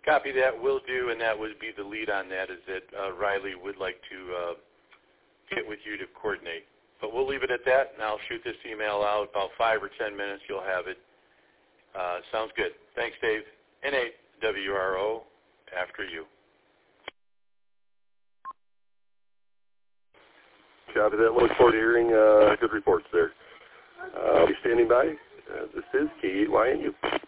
Copy that, will do, and that would be the lead on that, is that Riley would like to get with you to coordinate. But we'll leave it at that, and I'll shoot this email out about 5 or 10 minutes. You'll have it. Sounds good. Thanks, Dave. N8WRO, after you. Copy that. Look forward to hearing good reports there. I'll be standing by. This is K8YNU.